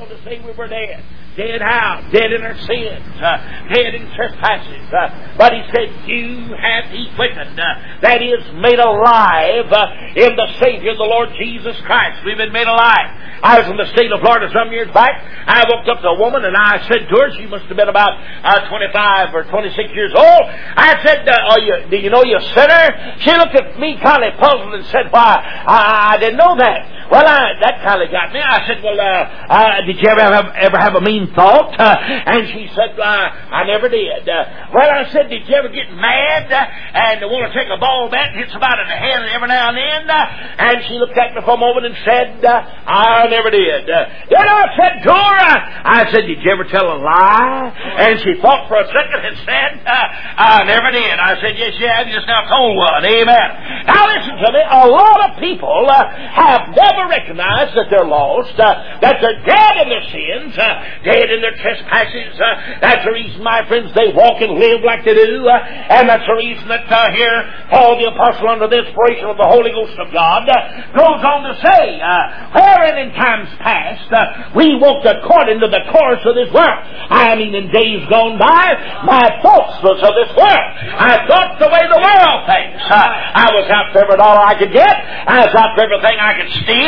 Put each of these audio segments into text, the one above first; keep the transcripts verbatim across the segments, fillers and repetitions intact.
on to say we were dead. Dead how? Dead in our sins. Uh, dead in trespasses. Uh, but He said, you hath He quickened. Uh, that is, made alive uh, in the Savior, the Lord Jesus Christ. We've been made alive. I was in the state of Florida some years back. I walked up to a woman and I said to her, she must have been about uh, twenty-five or twenty-six years old. I said, uh, are you, do you know you're a sinner? She looked at me kind of puzzled and said, why, I, I didn't know that. Well, I, that kind of got me. I said, well, uh, uh, did you ever have, ever have a mean thought? Uh, and she said, uh, I never did. Uh, well, I said, did you ever get mad uh, and want to take a ball bat and hit somebody in the head every now and then? Uh, and she looked at me for a moment and said, uh, I never did. Uh, then I said to her, uh, I said, did you ever tell a lie? And she thought for a second and said, uh, I never did. I said, yes, you have. You just now told one. Amen. Now listen to me. A lot of people uh, have never recognized that they're lost, uh, that they're dead in their sins, uh, dead in their trespasses. Uh, that's the reason, my friends, they walk and live like they do. Uh, and that's the reason that uh, here Paul the Apostle, under the inspiration of the Holy Ghost of God, uh, goes on to say, uh, wherein in times past uh, we walked according to the course of this world. I mean, in days gone by, my thoughts was of this world. I thought the way the world thinks. Uh, I was out for every dollar I could get. I was out for everything I could steal.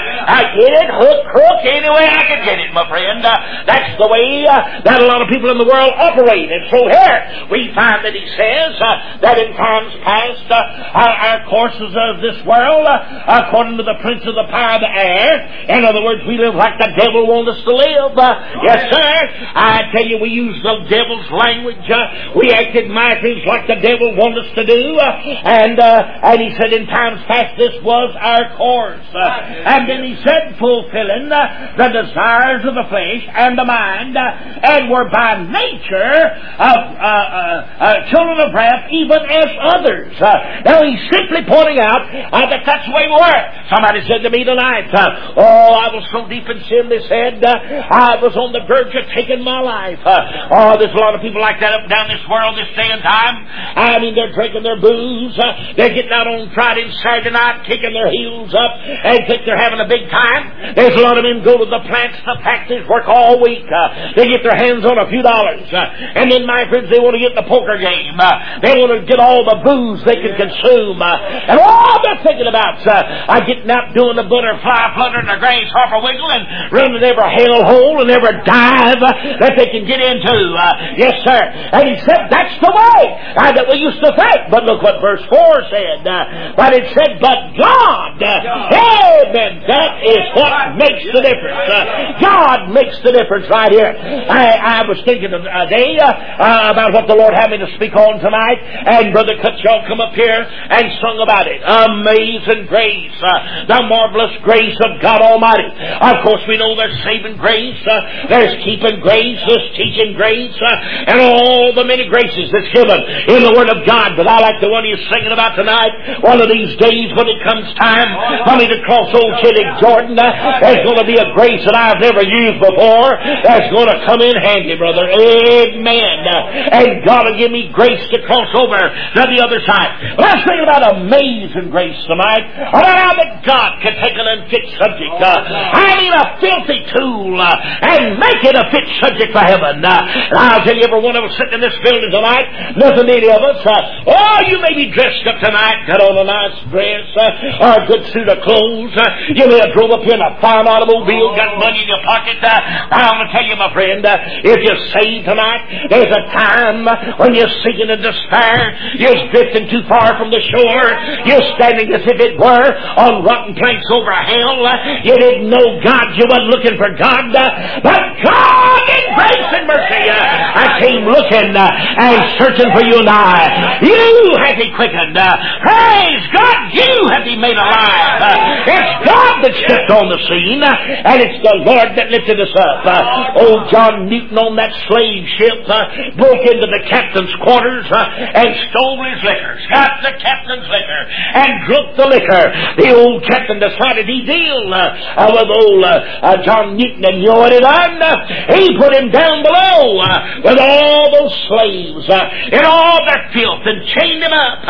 I get it, hook, crook, any way I can get it, my friend. Uh, that's the way uh, that a lot of people in the world operate. And so here we find that he says uh, that in times past uh, our, our courses of this world, uh, according to the prince of the power of the air, in other words, we live like the devil wants us to live. Uh, yes, sir. I tell you, we use the devil's language. Uh, we acted, my friends, like the devil wants us to do. Uh, and uh, and he said in times past this was our course. Uh, And then he said, fulfilling uh, the desires of the flesh and the mind, uh, and were by nature of uh, uh, uh, children of wrath, even as others. Uh, now he's simply pointing out uh, that that's the way we were. Somebody said to me tonight, uh, oh, I was so deep in sin, they said, uh, I was on the verge of taking my life. Uh, oh, there's a lot of people like that up and down this world this day and time. I mean, they're drinking their booze. Uh, they're getting out on Friday and Saturday night, kicking their heels up, and think they're having a big time. There's a lot of men go to the plants, the factories, work all week. Uh, they get their hands on a few dollars. Uh, and then, my friends, they want to get the poker game. Uh, they want to get all the booze they can consume. Uh, and all they're thinking about uh, are getting out doing the butterfly flutter and the grasshopper wiggle and running every hell hole and every dive uh, that they can get into. Uh, yes, sir. And he said, that's the way uh, that we used to think. But look what verse four said. Uh, but it said, but God, uh, amen, that is what makes the difference. Uh, God makes the difference right here. I, I was thinking of a day uh, uh, about what the Lord had me to speak on tonight, and Brother Cutshall come up here and sung about it. Amazing grace, uh, the marvelous grace of God Almighty. Of course, we know there's saving grace, uh, there's keeping grace, there's teaching grace, uh, and all the many graces that's given in the Word of God. But I like the one he's singing about tonight. One of these days when it comes time for me to cross old Chittick Jordan, uh, there's going to be a grace that I've never used before that's going to come in handy, brother. Amen. Uh, and God will give me grace to cross over to the other side. But I was thinking about amazing grace tonight. About how that God can take an unfit subject, uh, I mean a filthy tool, uh, and make it a fit subject for heaven. Uh, and I'll tell you, every one of us sitting in this building tonight, nothing to any of us. Uh, oh, you may be dressed up tonight, got on a nice dress, uh, or a good suit of clothes. Uh, you may have drove up here in a fine automobile, got money in your pocket. Uh, I want to tell you, my friend, uh, if you're saved tonight, there's a time when you're sinking in despair, you're drifting too far from the shore, you're standing as if it were on rotten planks over hell. Uh, you didn't know God, you weren't looking for God, uh, but God in grace and mercy, uh, I came looking uh, and searching for you and I. You have He quickened. Uh, praise God, you have He made alive. Uh, it's God that stepped on the scene, uh, and it's the Lord that lifted us up. Uh, old John Newton on that slave ship uh, broke into the captain's quarters uh, and stole his liquor, got the captain's liquor, and drunk the liquor. The old captain decided he'd deal uh, with old uh, uh, John Newton, and you know what he done? Uh, he put him down below uh, with all those slaves uh, and all their filth and chained him up. Uh,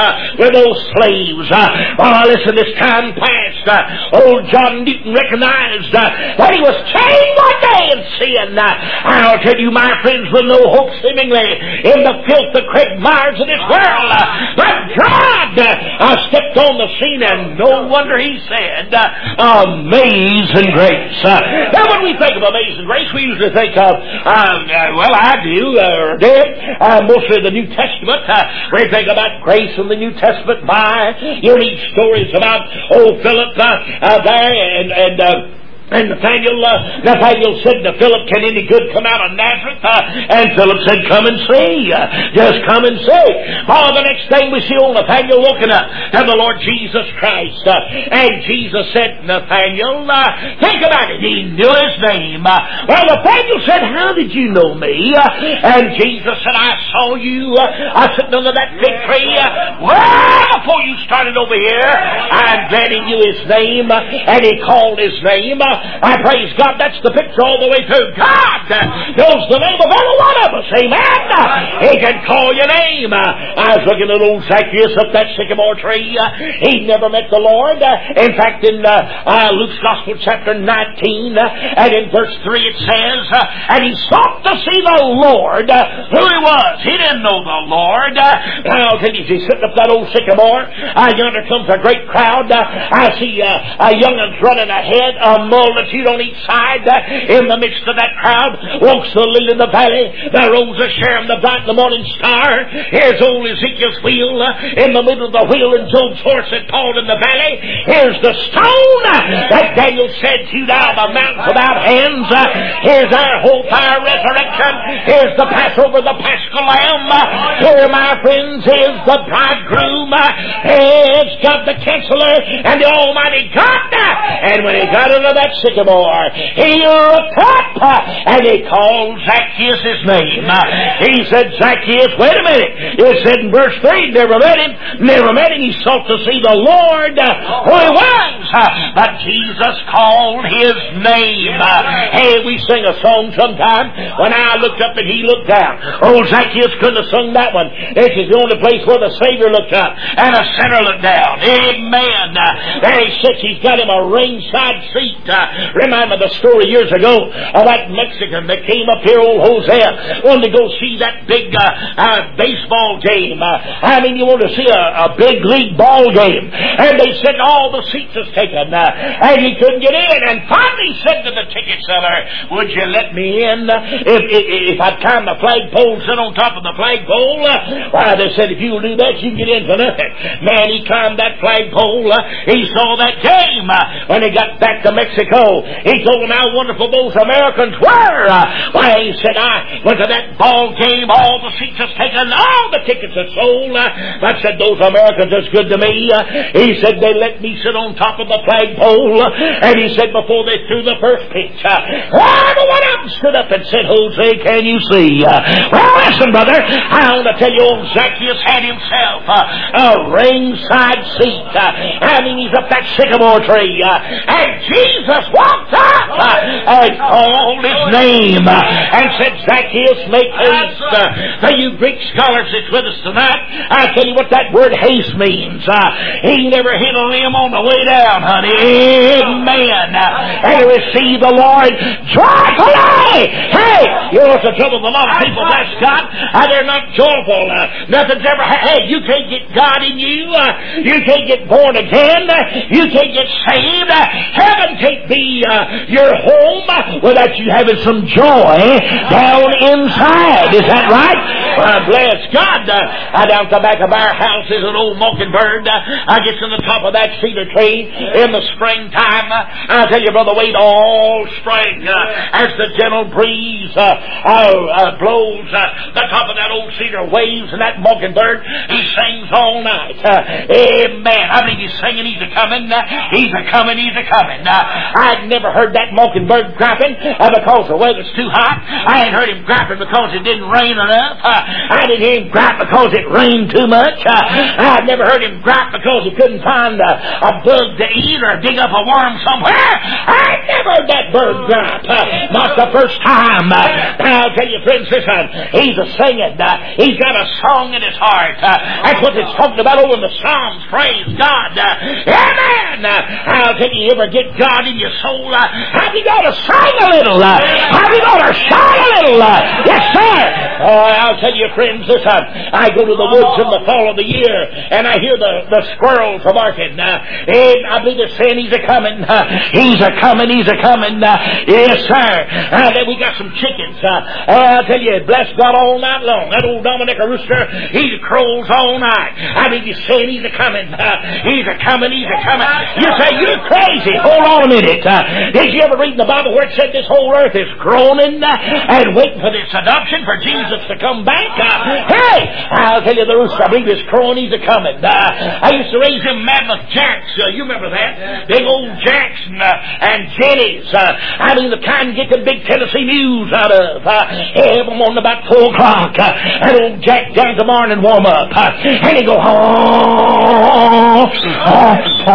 uh, with those slaves. Uh, well, listen, this time past, uh, old John Newton recognized uh, that he was chained one day in sin. Uh, I'll tell you, my friends, with no hope seemingly in the filth, the quagmires of this world. Uh, but God uh, stepped on the scene, and no wonder he said, uh, amazing grace. Uh, now, when we think of amazing grace, we usually think of, uh, uh, well, I do, uh, or did, uh, mostly the New Testament. Uh, we think about grace in the New Testament by unique stories about old Philip uh, uh, there and, and uh, And Nathaniel, uh, Nathaniel said to Philip, can any good come out of Nazareth? Uh, and Philip said, come and see. Uh, just come and see. Oh, the next thing we see old Nathaniel walking up to the Lord Jesus Christ. Uh, and Jesus said, Nathaniel, uh, think about it. He knew his name. Uh, well, Nathaniel said, how did you know me? Uh, and Jesus said, I saw you uh, uh, sitting under that fig tree. Uh, well, before you started over here, I'm glad he knew his name. Uh, and he called his name. Uh, I praise God, that's the picture all the way through. God knows the name of every one of us. Amen. He can call your name. I was looking at old Zacchaeus up that sycamore tree. He never met the Lord. In fact, in uh, Luke's Gospel, chapter nineteen, and in verse three it says, and he sought to see the Lord, who he was. He didn't know the Lord. I'll tell you, he's sitting up that old sycamore. Uh, yonder comes a great crowd. I see uh, a young'un's running ahead, a multitude on each side. Uh, in the midst of that crowd walks the lily of the valley, the rose of Sharon, the bright the morning star. Here's old Ezekiel's wheel uh, in the middle of the wheel, and Job's horse that called in the valley. Here's the stone uh, that Daniel said to down the mountains without hands. Uh, here's our hope, our resurrection. Here's the Passover, the Paschal Lamb. Uh, here, my friends, is the bridegroom. Uh, it's God the Counselor and the Almighty God. Uh, and when he got into that sycamore, he looked up uh, and he called Zacchaeus his name. Uh, he said, Zacchaeus, wait a minute. It said in verse three, never met him, never met him. He sought to see the Lord, uh, who he was. Uh, but Jesus called his name. Uh, hey, we sing a song sometime, when I looked up and he looked down. Old Zacchaeus couldn't have sung that one. This is the only place where the Savior looked up and a sinner looked down. Amen. Uh, there he sits. He's got him a ringside seat. Uh, remind me of the story years ago of that Mexican that came up here, old Hosea, wanted to go see that big uh, uh, baseball game. Uh, I mean, you want to see a, a big league ball game. And they said all the seats is taken. Uh, and he couldn't get in. And finally said to the ticket seller, would you let me in? If, if, if I climb the flagpole, sit on top of the flagpole? Uh, well, they said, if you'll do that, you can get in for nothing. Man, he climbed that flagpole. Uh, he saw that game. Uh, when he got back to Mexico, he told them how wonderful those Americans were. Uh, well, he said, I went to that ball game, all the seats are taken, all the tickets are sold. Uh, but said, those Americans are good to me. Uh, he said, they let me sit on top of the flagpole. Uh, and he said, before they threw the first pitch, uh, every one of them stood up and said, Jose, can you see? Uh, well, listen, brother, I want to tell you, old Zacchaeus had himself uh, a ringside seat. Uh, I mean, he's up that sycamore tree. Uh, and Jesus walked up uh, and called his name uh, and said, Zacchaeus, make haste. Uh, now, you Greek scholars that's with us tonight, I'll tell you what that word haste means. Uh, he never hit a limb on the way down, honey. Amen. Uh, and to receive the Lord joyfully. Hey, you know what's the trouble with a lot of people that's got? Uh, they're not joyful. Uh, nothing's ever... Hey, you can't get God in you. Uh, you can't get born again. Uh, you can't get saved. Uh, heaven can't be uh, your home uh, without you having some joy down inside. Is that right? Uh, bless God. Uh, down at the back of our house is an old mockingbird. Uh, I gets on the top of that cedar tree in the springtime. Uh, I tell you, Brother Wade, all spring uh, as the gentle breeze uh, uh, uh, blows, uh, the top of that old cedar waves, and that mockingbird, he sings all night. Uh, Amen. I believe he's singing, he's a-coming, uh, he's a-coming, he's a-coming. Uh, I'd never heard that mockingbird griping uh, because the weather's too hot. I ain't heard him griping because it didn't rain enough. Uh, I didn't hear him gripe because it rained too much. Uh, I've never heard him gripe because he couldn't find a, a bug to eat or dig up a worm somewhere. I never heard that bird gripe. Uh, not the first time. Uh, I'll tell you, friends, listen, he's a singing. Uh, he's got a song in his heart. Uh, that's what it's talking about over in the Psalms. Praise God. Uh, amen. Uh, I'll tell you, you ever get God in your soul? Uh, have you got to sing a little? Uh, have you got to shout a little? Uh, yes, sir. Oh, I'll tell you, friends, listen, I go to the woods in the fall of the year, and I hear the, the squirrels a barking. Uh, and I believe they're saying he's a-coming. Uh, he's a-coming, he's a-coming. Uh, yes, sir. Uh, then we got some chickens. Uh, I'll tell you, bless God all night long. That old Dominica rooster, he crows all night. I believe he's saying he's a-coming. Uh, he's a-coming, he's a-coming. You say, you're crazy. Hold on a minute. Uh, did you ever read in the Bible where it said this whole earth is groaning uh, and waiting for this adoption for Jesus to come back? Uh, hey, I'll tell you, the rooster, I believe his crowing, he's a-coming. Uh, I used to raise them mammoth jacks. Uh, you remember that? Big old jacks and, uh, and jennies. Uh, I mean, the kind you get the big Tennessee news out of. Uh, every morning about four o'clock. Uh, that old Jack down the morning warm up. Uh, and he go, oh, oh, oh,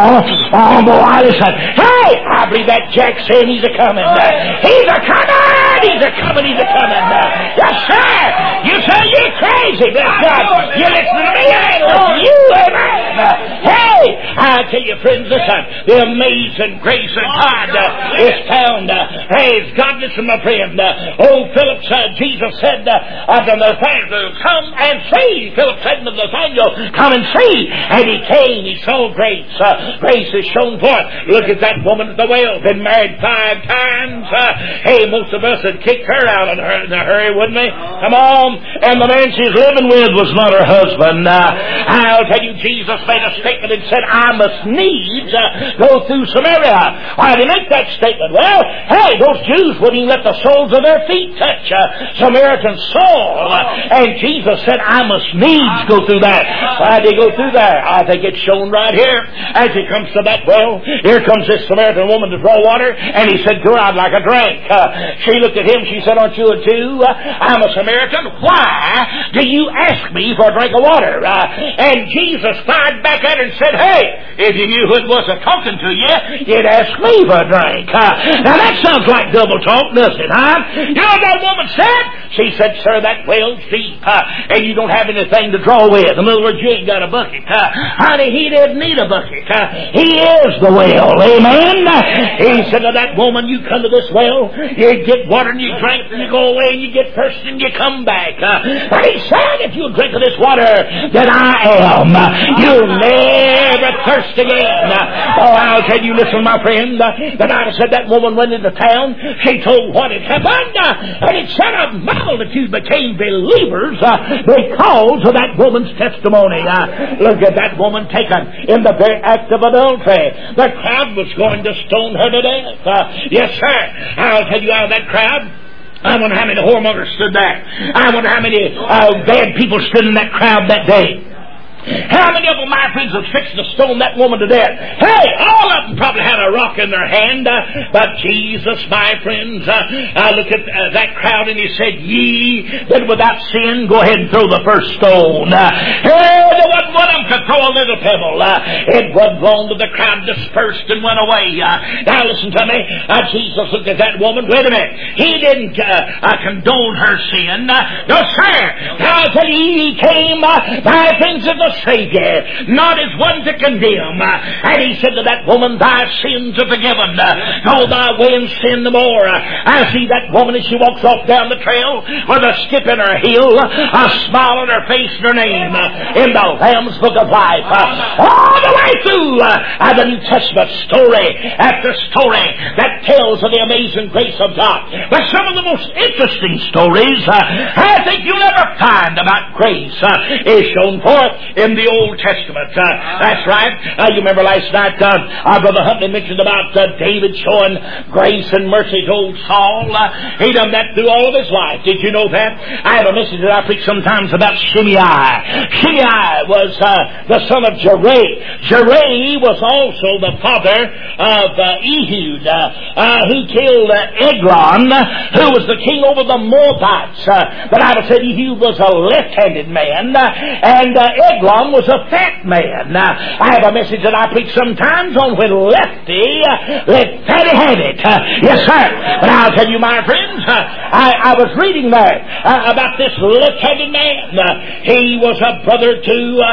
oh, boy, listen. Hey, I believe that Jack saying he's a-coming. Uh, he's a-coming! He's a-coming, he's a-coming. Uh, yes, sir! You say you're crazy, bless God. You listen to me, I ain't listening to you, amen. Uh, hey, I tell you, friends, listen, the amazing grace of God uh, is found. Uh, praise God, listen, my friend. Uh, oh, Philip said, Jesus said uh, unto Nathanael, come and see. Philip said to Nathanael, come and see. And he came, he saw grace. Uh, grace is shown forth. Look at that woman at the well, been married five times. Uh, hey, most of us would kick her out in a, in a hurry, wouldn't we? Come on. And the man she's living with was not her husband. Uh, I'll tell you, Jesus made a statement and said, I must needs uh, go through Samaria. Why did he make that statement? Well, hey, those Jews wouldn't even let the soles of their feet touch uh, Samaritan soil. Uh, and Jesus said, I must needs go through that. Why did he go through there? I think it's shown right here. As he comes to that well, here comes this Samaritan woman to draw water, and he said to her, I'd like a drink. Uh, she looked at him, she said, aren't you a Jew? Uh, I'm a Samaritan. Why do you ask me for a drink of water? Uh, and Jesus fired back at her and said, hey, if you knew who it was a talking to you, you'd ask me for a drink. Uh, now that sounds like double talk, doesn't it, huh? You know what that woman said? She said, sir, that well's deep, uh, and you don't have anything to draw with. In other words, you ain't got a bucket. Uh, honey, he didn't need a bucket. Uh, he is the well, amen? Uh, he said to that woman, you come to this well, you get water and you drink, and you go away and you get thirsty and you come back. Uh, and he said, if you drink of this water that I am, uh, you'll never thirst again. Uh, oh, I'll tell you, listen, my friend, uh, the night I said that woman went into town, she told what had happened, uh, and it said a multitude became believers uh, because of that woman's testimony. Uh, look at that woman taken in the very act of adultery. The crowd was going to stone her to death. Uh, yes, sir. I'll tell you, out of that crowd, I wonder how many whoremongers stood there. I wonder how many uh, bad people stood in that crowd that day. How many of them, my friends, was fixing to stone that woman to death? Hey, all of them probably had a rock in their hand. Uh, but Jesus, my friends, uh, I look at uh, that crowd and he said, ye that without sin, go ahead and throw the first stone. Uh, hey, there wasn't one of them could throw a little pebble. Uh, it wasn't long till the crowd dispersed and went away. Uh, now listen to me. Uh, Jesus looked at that woman. Wait a minute. He didn't uh, uh, condone her sin. Uh, no, sir. Now I tell you, he came, uh, my friends, as a Savior, not as one to condemn. Uh, and he said to that woman, thy sins are forgiven. Uh, go thy way and sin no more. Uh, I see that woman as she walks off down the trail with a skip in her heel, a smile on her face and her name uh, in the Lamb's Book of Life. Uh, all the way right through uh, the New Testament, story after story that tells of the amazing grace of God. But some of the most interesting stories uh, I think you'll ever find about grace uh, is shown forth in the Old Testament. Uh, that's right. Uh, you remember last night uh, our brother Huntley mentioned about uh, David showing grace and mercy to old Saul. Uh, he done that through all of his life. Did you know that? I have a message that I preach sometimes about Shimei. Shimei was uh, the son of Jerai. Jerai was also the father of uh, Ehud, uh, uh, who killed uh, Eglon, who was the king over the Moabites. Uh, the Bible said Ehud was a left-handed man, uh, and uh, Eglon was a fat man. Uh, I have a message that I preach sometimes on when lefty uh, let fatty have it. Uh, yes, sir. But I'll tell you, my friends, uh, I, I was reading there uh, about this left-handed man. Uh, he was a brother to uh,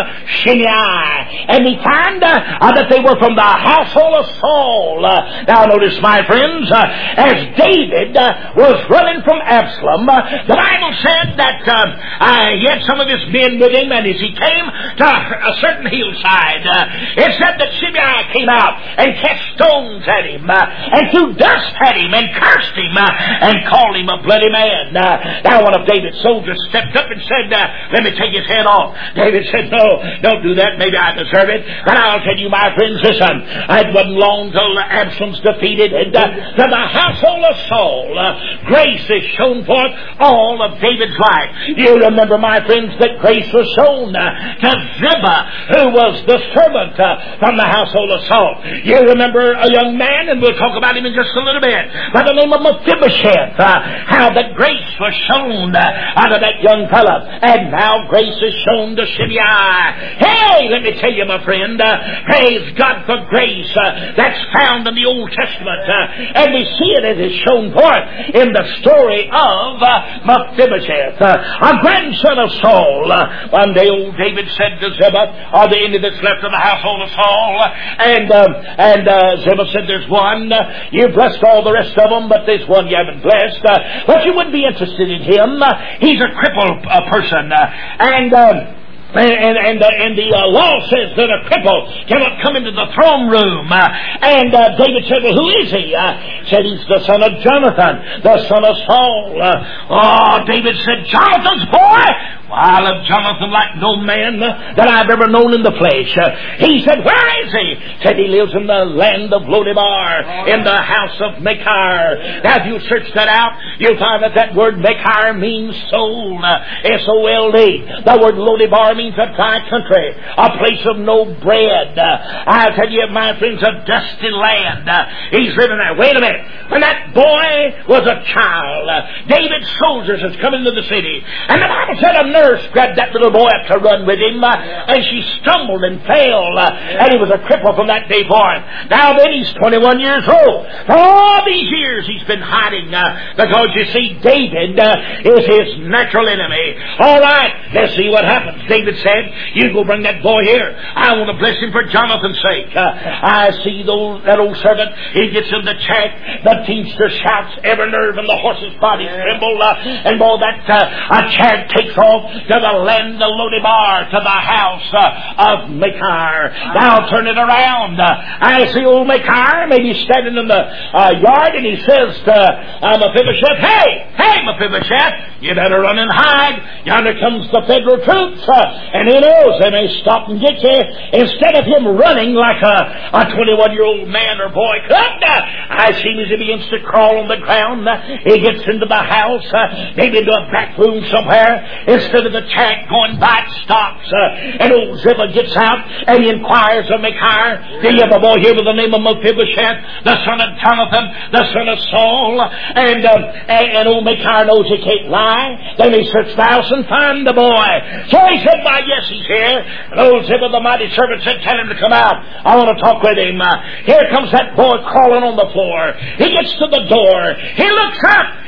Shimei, and we find uh, uh, that they were from the household of Saul. Uh, now notice, my friends, uh, as David uh, was running from Absalom, uh, the Bible said that uh, uh, he had some of his men with him, and as he came to a certain hillside, uh, it said that Shimei came out and cast stones at him, uh, and threw dust at him, and cursed him, uh, and called him a bloody man. Uh, now one of David's soldiers stepped up and said, uh, let me take his head off. David said, no, don't do that. Maybe I deserve it. But I'll tell you, my friends, listen, it wasn't long till Absalom's defeated, and uh, to the household of Saul, uh, grace is shown forth all of David's life. You remember, my friends, that grace was shown uh, to Ziba, who was the servant uh, from the household of Saul. You remember a young man, and we'll talk about him in just a little bit, by the name of Mephibosheth, uh, how that grace was shown uh, out of that young fella, and now grace is shown to Shimei. Hey, let me tell you, my friend, uh, praise God for grace uh, that's found in the Old Testament, uh, and we see it as is shown forth in the story of uh, Mephibosheth, uh, a grandson of Saul. Uh, one day old David said to Ziba, are there any that's left of the household of Saul? And uh, and uh, Ziba said, there's one. Uh, you've blessed all the rest of them, but there's one you haven't blessed. Uh, but you wouldn't be interested in him. Uh, he's a crippled uh, person. Uh, and... Uh, And, and, and, uh, and the uh, law says that a cripple cannot come into the throne room. Uh, and uh, David said, well, who is he? Uh, said, he's the son of Jonathan, the son of Saul. Uh, oh, David said, Jonathan's boy? Well, I love Jonathan like no man uh, that I've ever known in the flesh. Uh, he said, where is he? Said, he lives in the land of Lodebar, in the house of Machir. Now, if you search that out, you'll find that that word Machir means soul, uh, S O L D. The word Lodebar means a dry country, a place of no bread. Uh, I'll tell you, my friends, a dusty land. Uh, he's living there. Wait a minute. When that boy was a child, uh, David's soldiers has come into the city, and the Bible said a nurse grabbed that little boy up to run with him, uh, and she stumbled and fell, uh, and he was a cripple from that day forward. Now then, he's twenty-one years old. For all these years, he's been hiding, uh, because you see, David uh, is his natural enemy. All right, let's see what happens. David said, you go bring that boy here. I want to bless him for Jonathan's sake. Uh, I see those, that old servant, he gets in the chariot, the teamster shouts, every nerve in the horse's body tremble, uh, and boy, that uh, a chariot takes off to the land of Lodebar, to the house uh, of Machir. Now turn it around. Uh, I see old Machir, maybe standing in the uh, yard, and he says to uh, Mephibosheth, hey, hey, Mephibosheth, you better run and hide. Yonder comes the federal troops. Uh, And he knows they may stop and get you. Instead of him running like a twenty-one-year-old man or boy could, uh, I see him as he begins to crawl on the ground. Uh, he gets into the house, uh, maybe into a back room somewhere. Instead of the chariot going by, it stops. Uh, and old Ziba gets out and he inquires of Machir, do you have a boy here with the name of Mephibosheth, the son of Jonathan, the son of Saul? And, um, and, and old Machir knows he can't lie. Then he searched the house and found the boy. So he said, why, yes, he's here. And old Ziba, the mighty servant, said, tell him to come out. I want to talk with him. Uh, here comes that boy crawling on the floor. He gets to the door. He looks up.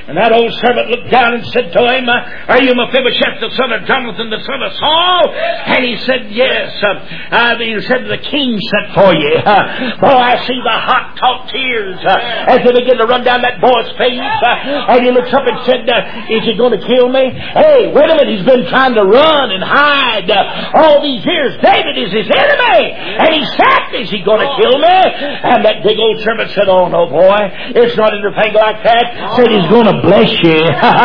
And that old servant looked down and said to him, uh, Are you Mephibosheth, the son of Jonathan, the son of Saul? And he said, Yes. Uh, uh, he said, The king sent for you. Uh, oh, I see the hot talk tears uh, as they begin to run down that boy's face. Uh, and he looks up and said, uh, Is he going to kill me? Hey, wait a minute. He's been trying to run and hide uh, all these years. David is his enemy. And he said, Is he going to kill me? And that big old servant said, Oh, no, boy. It's not anything like that. Said he's going to bless you.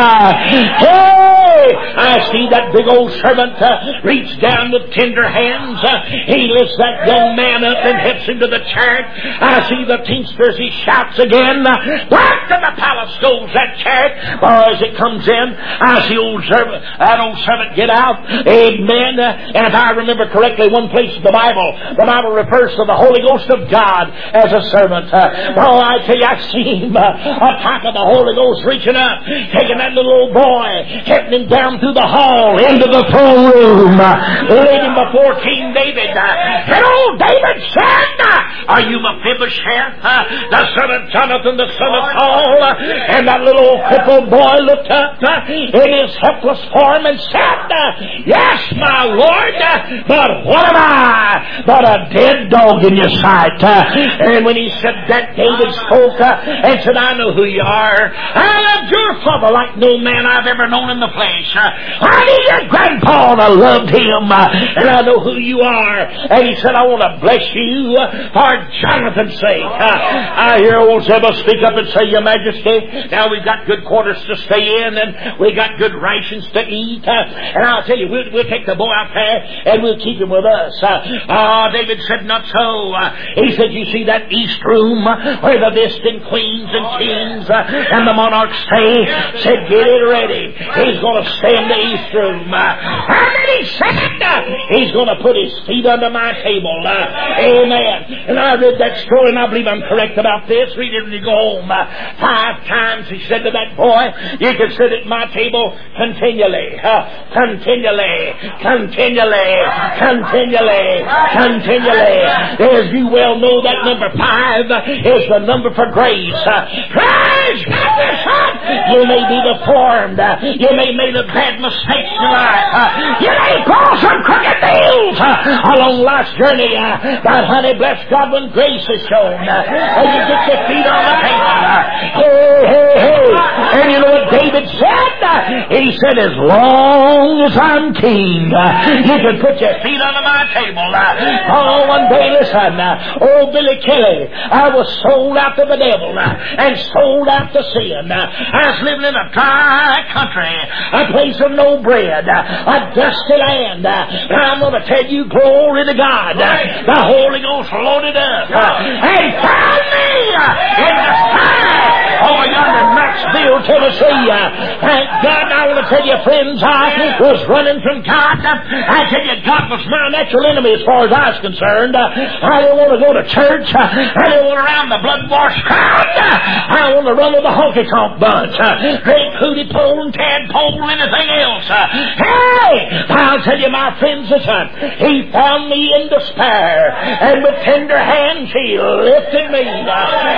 Hey! I see that big old servant uh, reach down with tender hands. Uh, he lifts that young man up and helps him to the chariot. I see the teamsters. He shouts again. Uh, Back to the palace goes that chariot. Or as it comes in, I see old servant, that old servant get out. Amen. Uh, and if I remember correctly, one place in the Bible, the Bible refers to the Holy Ghost of God as a servant. Uh, oh, I tell you, I see him uh, on top of the Holy Ghost reaching up, taking that little old boy, heading him down through the hall into the throne room, uh, leading before King David. Uh, and old David said, uh, Are you Mephibosheth, uh, the son of Jonathan, the son of Saul? Uh, and that little crippled boy looked up uh, in his helpless form and said, uh, Yes, my Lord, uh, but what am I but a dead dog in your sight? Uh, and when he said that, David spoke uh, and said, I know who you are. I loved your father like no man I've ever known in the flesh. Uh, I knew your grandpa and I loved him, uh, and I know who you are. And he said, I want to bless you uh, for Jonathan's sake. Uh, I hear old Zebah speak up and say, Your Majesty, now we've got good quarters to stay in, and we got good rations to eat. Uh, and I'll tell you, we'll, we'll take the boy out there and we'll keep him with us. Uh, uh, David said, Not so. Uh, he said, You see that east room uh, where the distant queens and kings uh, and the monarchs stay? Said, Get it ready. He's going to stay in the east room. Uh, and then he said, uh, He's going to put his feet under my table. Uh, amen. And I read that story, and I believe I'm correct about this. Read it when you go home. Uh, five times he said to that boy, You can sit at my table continually. Uh, continually. Continually. Continually. Continually. As you well know, that number five is the number for grace. Uh, praise God, son. You may be deformed. Uh, you may make a bad mistake in your life. Uh, you may pull some crooked deals uh, along life's journey. Uh, but honey, bless God when grace is shown. Uh, and you get your feet on the table. Uh, hey, hey, hey. And you know what David said? Uh, he said, As long as I'm king, uh, you can put your feet under my table. Uh, oh, one day, listen, uh, old Billy Kelly, I was sold out to the devil uh, and sold out to sin. Uh, I was living in a dry country, a place of no bread, uh, a dusty land. Uh, I'm going to tell you, glory to God, uh, the Holy Ghost loaded up uh, and found me uh, in the fire over yonder in Maxville, Tennessee. Uh, thank God. I want to tell you, friends, I was running from God. Uh, I tell you, God was my natural enemy as far as I was concerned. Uh, I didn't want to go to church. Uh, I didn't want to around the blood-washed crowd. Uh, I want to run with the honky-tonk bunch. Uh, drink hootie pole and tadpole and anything else. Uh, hey! I'll tell you, my friends, listen. He found me in despair, and with tender hands he lifted me. Uh,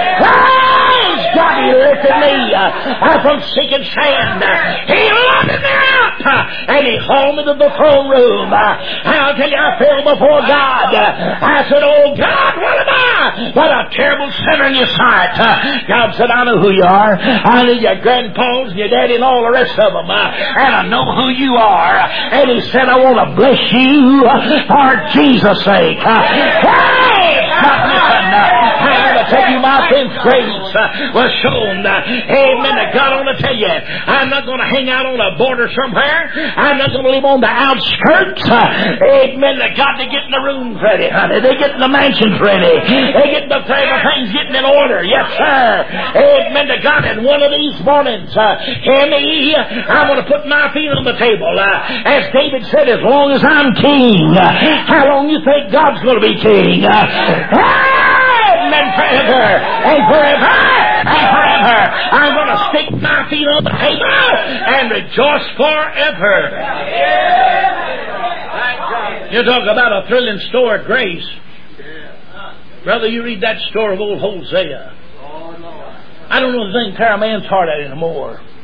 praise God, he lifted me uh, from sinking sand. Uh, he lifted me up, uh, and he hauled me to the throne room. Uh, I'll tell you, I fell before God. Uh, I said, Oh God, what am I but a terrible sinner in your sight? Uh, God said, I know who you are. I know your grandpas and your daddy and all the rest of them. Uh, and I know who you are. And he said, I want to bless you uh, for Jesus' sake. Uh, hey! God, listen, uh, I want to tell you, my friend's grace uh, was shown. Uh, amen to God. I want to tell you, I'm not going to hang out on a border somewhere. I'm not going to live on the outskirts. Uh, amen to God. They're getting the rooms ready, honey. They're getting the mansions ready. They're getting the things getting in order. Yes, sir. Amen to God. And one of these mornings, uh, hear me, I want to put my feet on the table. Uh, as David said, as long as I'm king, uh, how long you think God's going to be king? Uh, amen forever and forever and forever. I'm going to stick my feet on the table and rejoice forever. You talk about a thrilling story of grace. Brother, you read that story of old Hosea. I don't know the thing tear a man's heart out anymore.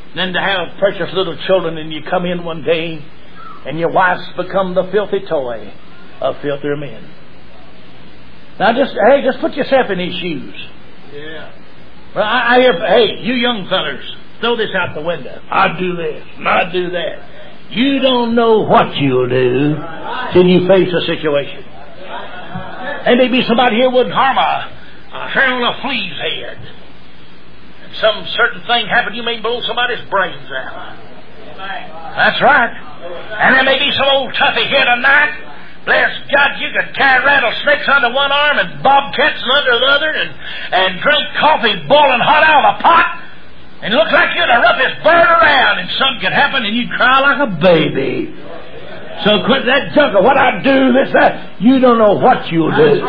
than to have precious little children and you come in one day and your wife's become the filthy toy of filthier men. Now just, hey, just put yourself in his shoes. Yeah. Well, I, I hear, hey, you young fellers, throw this out the window. I'd do this, and I'd do that. You don't know what you'll do till you face a situation. And maybe somebody here wouldn't harm a, a hair on a flea's head. And some certain thing happened, you may blow somebody's brains out. That's right. And there may be some old toughie here tonight. Bless God, you could carry rattlesnakes under one arm and bobcats under the other and, and drink coffee boiling hot out of a pot. And it looks like you're the roughest bird around, and something could happen and you'd cry like a baby. So quit that junk of what I do, this, that. You don't know what you'll do.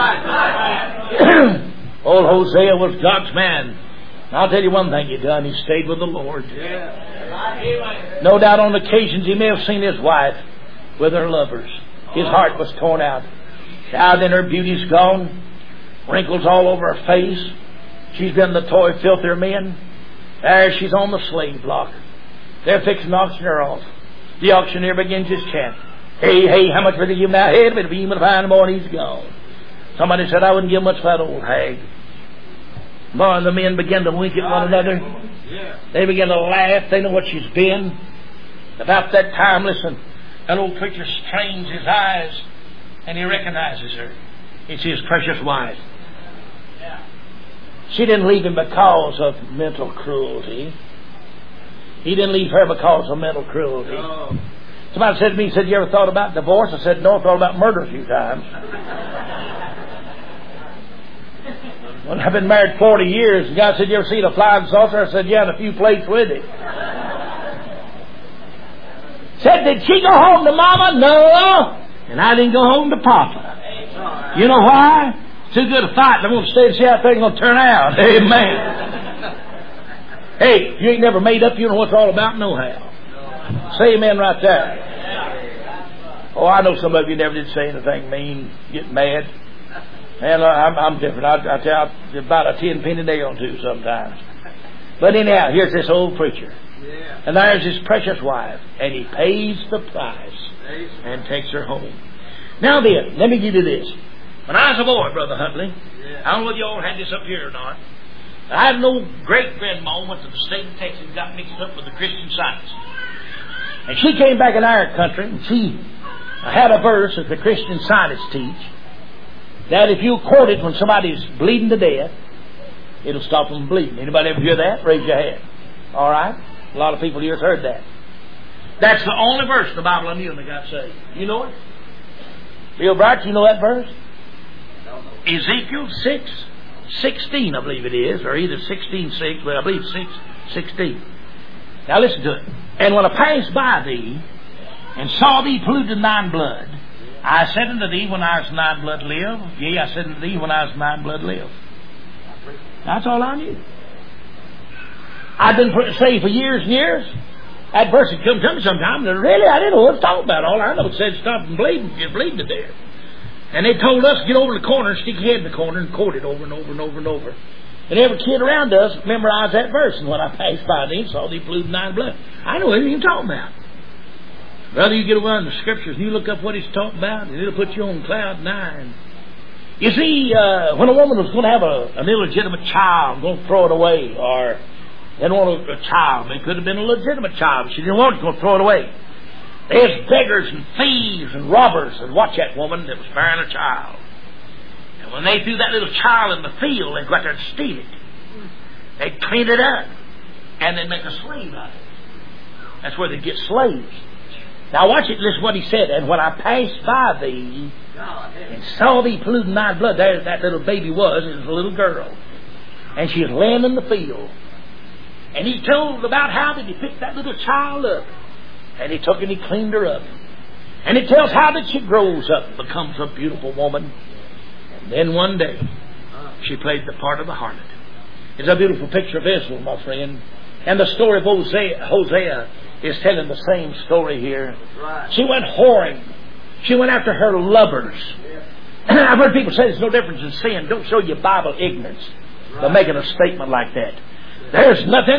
Old Hosea was God's man. And I'll tell you one thing he done. He stayed with the Lord. No doubt on occasions he may have seen his wife with her lovers. His heart was torn out. Now then her beauty's gone. Wrinkles all over her face. She's been the toy of filthier men. There she's on the slave block. They're fixing to auction her off. The auctioneer begins his chant. Hey, hey, how much will they give now? Hey, it'll be even find more and he's gone. Somebody said, I wouldn't give much for that old hag. More of the men began to wink at one another. They began to laugh. They know what she's been. About that time, listen, that old preacher strains his eyes and he recognizes her. It's his precious wife. She didn't leave him because of mental cruelty. He didn't leave her because of mental cruelty. No. Somebody said to me, said, you ever thought about divorce? I said, no, I thought about murder a few times. When I've been married forty years, the guy said, you ever seen a flying saucer? I said, yeah, and a few plates with it. Said, did she go home to Mama? No. And I didn't go home to Papa. You know why? Too good a fight. I'm going to stay and see how things going to turn out. Amen. Hey, you ain't never made up. You know what it's all about, no how. Say amen right there. Oh, I know some of you never did say anything mean, get mad. Man, I'm, I'm different. I, I tell you, about a ten penny nail too sometimes. But anyhow, here's this old preacher. And there's his precious wife. And he pays the price and takes her home. Now then, let me give you this. When I was a boy, Brother Huntley, yeah. I don't know whether you all had this up here or not. I had an old great-grandma went to the state of Texas and got mixed up with the Christian Science. And she came back in our country and she had a verse that the Christian Scientists teach that if you quote it when somebody's bleeding to death, it'll stop them bleeding. Anybody ever hear that? Raise your hand. All right? A lot of people here have heard that. That's the only verse in the Bible I knew when they got saved. You know it? Bill Bright, you know that verse? Ezekiel six sixteen, I believe it is, or either sixteen six, but I believe six sixteen. Now listen to it. And when I passed by thee and saw thee polluted in thine blood, I said unto thee when I was in thine blood live. Yea, I said unto thee when I was in thine blood live. That's all I knew. I've been saved for years and years. That verse would come to me sometimes, and really I didn't know what to talk about. All I know it said stop from bleeding, you're bleeding to death. And they told us to get over the corner and stick your head in the corner and quote it over and over and over and over. And every kid around us memorized that verse. And when I passed by thee and saw thee polluted in thine blood, I know everything you're talking about. Brother, you get around the scriptures and you look up what he's talking about, and it'll put you on cloud nine. You see, uh, when a woman was going to have a, an illegitimate child, going to throw it away, or didn't want a, a child, it could have been a legitimate child, but she didn't want it, going to throw it away. There's beggars and thieves and robbers that watch that woman that was bearing a child. And when they threw that little child in the field, they'd go out there and steal it. They'd clean it up. And they'd make a slave out of it. That's where they'd get slaves. Now watch it, listen what he said. And when I passed by thee and saw thee polluting thy blood, there that little baby was, it was a little girl. And she was laying in the field. And he told about how that he picked that little child up. And he took and he cleaned her up. And it tells how that she grows up and becomes a beautiful woman. And then one day, she played the part of the harlot. It's a beautiful picture of Israel, my friend. And the story of Hosea, Hosea is telling the same story here. Right. She went whoring. She went after her lovers. I've heard people say there's no difference in sin. Don't show your Bible ignorance by making a statement like that. There's nothing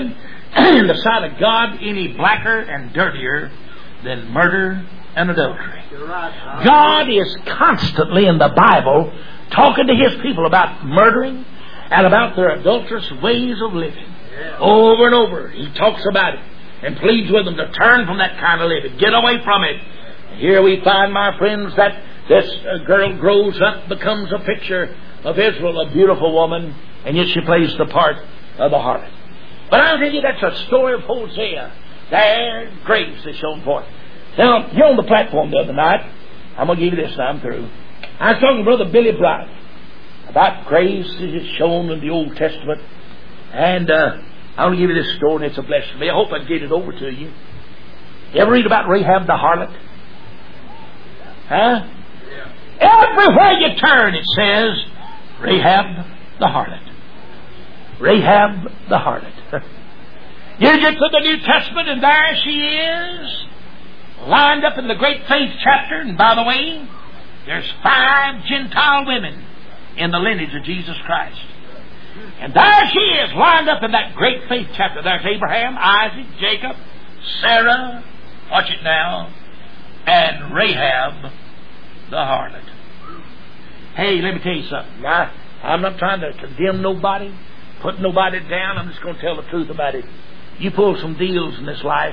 in the sight of God any blacker and dirtier than murder and adultery. God is constantly in the Bible talking to His people about murdering and about their adulterous ways of living. Over and over, He talks about it and pleads with them to turn from that kind of living. Get away from it. Here we find, my friends, that this uh, girl grows up, becomes a picture of Israel, a beautiful woman, and yet she plays the part of the harlot. But I'll tell you, that's a story of Hosea. There, grace is shown forth. Now, here on the platform the other night, I'm going to give you this, now I'm through. I was talking to Brother Billy Bright about grace as it's shown in the Old Testament. And uh, I want to give you this story, and it's a blessing to me. I hope I can get it over to you. You ever read about Rahab the harlot? Huh? Yeah. Everywhere you turn, it says, Rahab the harlot. Rahab the harlot. You get to the New Testament, and there she is, lined up in the Great Faith chapter. And by the way, there's five Gentile women in the lineage of Jesus Christ. And there she is, lined up in that Great Faith chapter. There's Abraham, Isaac, Jacob, Sarah, watch it now, and Rahab the harlot. Hey, let me tell you something. Now, I'm not trying to condemn nobody, put nobody down. I'm just going to tell the truth about it. You pull some deals in this life,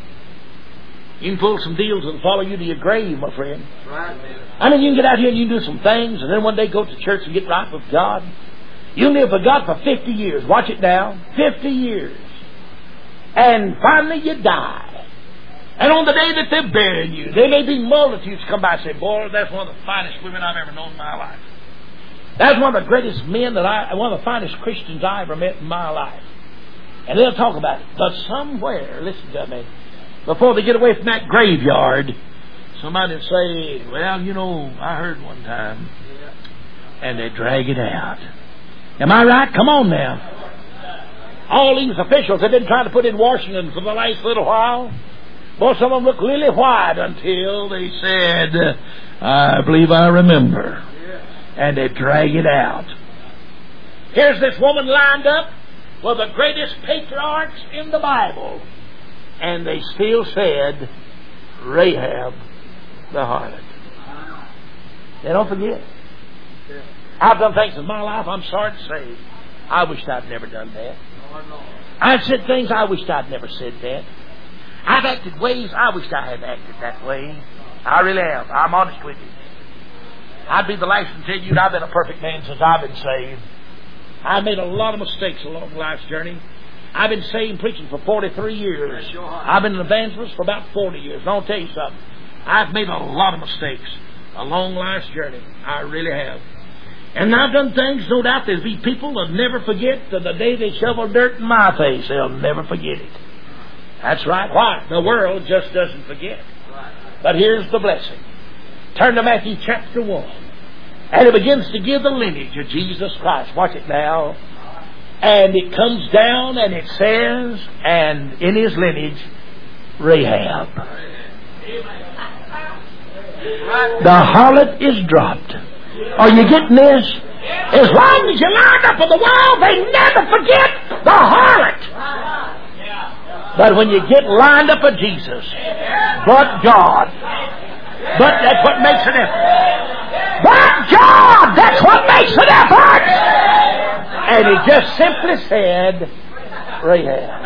you can pull some deals that'll follow you to your grave, my friend. Right. I mean, you can get out here and you can do some things, and then one day go to church and get right with God. You live for God for fifty years. Watch it now. fifty years. And finally you die. And on the day that they're burying you, there may be multitudes come by and say, boy, that's one of the finest women I've ever known in my life. That's one of the greatest men that I, one of the finest Christians I ever met in my life. And they'll talk about it. But somewhere, listen to me, before they get away from that graveyard, somebody will say, well, you know, I heard one time. And they drag it out. Am I right? Come on now. All these officials have been trying to put in Washington for the last little while. Boy, some of them look really white until they said, I believe I remember. And they drag it out. Here's this woman lined up with the greatest patriarchs in the Bible. And they still said, Rahab the harlot. They don't forget. I've done things in my life I'm sorry to say. I wished I'd never done that. I've said things I wished I'd never said that. I've acted ways I wished I had acted that way. I really have. I'm honest with you. I'd be the last to tell you I've been a perfect man since I've been saved. I've made a lot of mistakes along life's journey. I've been saved and preaching for forty-three years. I've been an evangelist for about forty years. And I'll tell you something. I've made a lot of mistakes along life's journey. I really have. And I've done things, no doubt, there'll be people that never forget to the day they shovel dirt in my face. They'll never forget it. That's right. Why? The world just doesn't forget. But here's the blessing. Turn to Matthew chapter one. And it begins to give the lineage of Jesus Christ. Watch it now. And it comes down and it says, and in his lineage, Rahab. The harlot is dropped. Are you getting this? As long as you line up with the world, they never forget the harlot. But when you get lined up with Jesus, but God, but that's what makes a difference. But God, that's what makes a difference. And he just simply said, Rahab.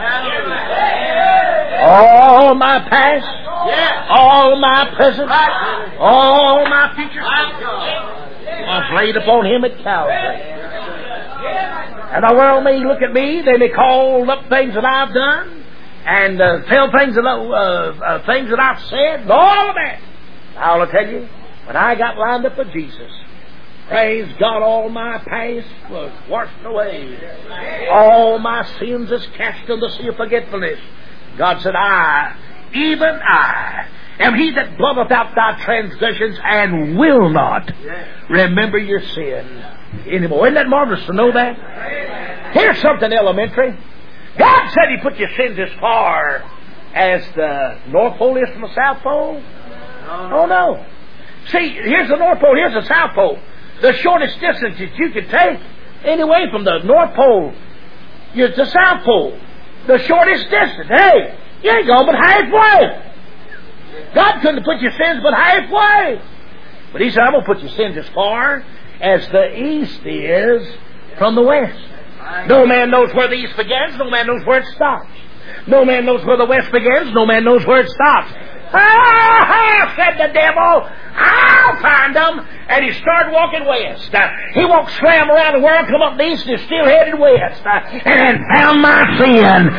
All my past, all my present, all my future was laid upon him at Calvary. And the world may look at me, they may call up things that I've done, and uh, tell things that, uh, uh, things that I've said, and all of that. I'll tell you, when I got lined up with Jesus, praise God, all my past was washed away. All my sins is cast in the sea of forgetfulness. God said, I, even I, am he that bloteth out thy transgressions and will not remember your sin anymore. Isn't that marvelous to know that? Here's something elementary. God said he put your sins as far as the North Pole is from the South Pole. Oh, no. See, here's the North Pole, here's the South Pole. The shortest distance that you can take anyway from the North Pole, you're at the South Pole. the shortest distance. Hey, you ain't going but halfway. God couldn't have put your sins but halfway. But He said, I'm going to put your sins as far as the east is from the west. No man knows where the east begins. No man knows where it stops. No man knows where the west begins. No man knows where it stops. Ah, said the devil, I'll find them. And he started walking west. Uh, he walked slam around the world, come up the east, and is still headed west. Uh, and found my sin.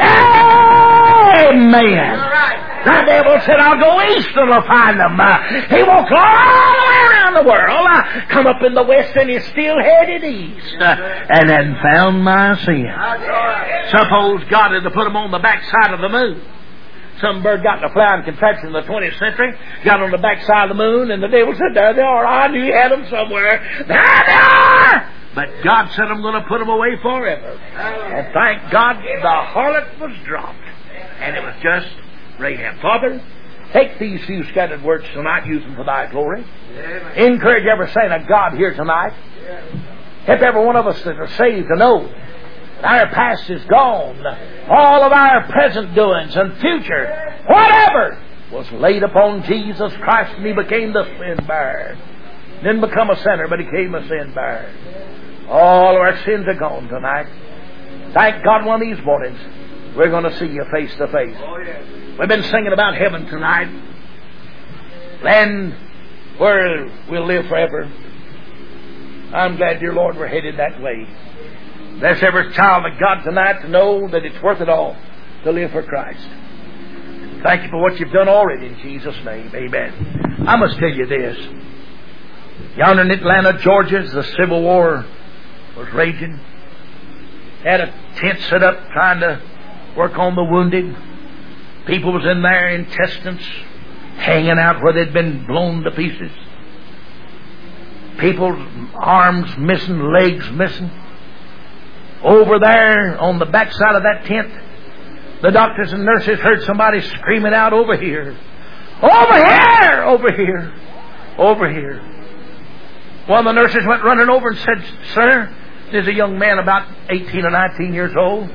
Amen. The devil said, I'll go east and I'll find them. Uh, he walked all the way around the world, uh, come up in the west, and he's still headed east. Uh, and then found my sin. Suppose God had to put him on the backside of the moon. Some bird got in a flying contraption in the twentieth century, got on the backside of the moon, and the devil said, there they are. I knew you had them somewhere. There they are! But God said, I'm going to put them away forever. And thank God the harlot was dropped. And it was just Rahab. Father, take these few scattered words tonight, use them for Thy glory. Encourage every saint of God here tonight. Help every one of us that are saved to know our past is gone. All of our present doings and future, whatever, was laid upon Jesus Christ, and He became the sin bearer. Didn't become a sinner, but He became a sin bearer. All of our sins are gone tonight. Thank God one of these mornings we're going to see You face to face. We've been singing about heaven tonight. Land where we'll live forever. I'm glad, dear Lord, we're headed that way. Bless every child of God tonight to know that it's worth it all to live for Christ. Thank You for what You've done already in Jesus' name. Amen. I must tell you this. Yonder in Atlanta, Georgia, as the Civil War was raging, had a tent set up trying to work on the wounded. People was in there, intestines hanging out where they'd been blown to pieces. People's arms missing, legs missing. Over there on the backside of that tent, the doctors and nurses heard somebody screaming out, over here, over here, over here, over here. One of the nurses went running over and said, sir, there's a young man about eighteen or nineteen years old.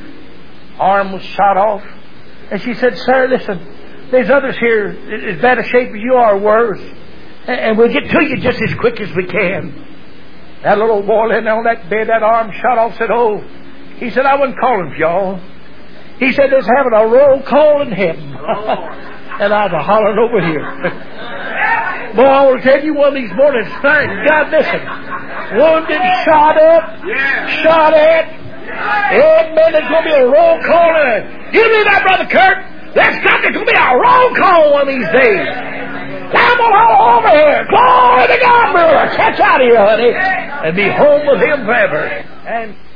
Arm was shot off. And she said, sir, listen, there's others here as bad a shape as you are, worse. And we'll get to you just as quick as we can. That little boy laying on that bed, that arm shot off, said, oh, he said, I wasn't calling for y'all. He said, there's having a roll call in heaven. And I was hollering over here. Boy, I want to tell you one of these mornings, thank God, listen. Wounded, shot up, shot at. Amen, there's going to be a roll call. You believe that, Brother Kurt? There's got to be a roll call one of these days. Come on over here. Glory to God, brother. Catch out of here, honey. And be home with Him forever. And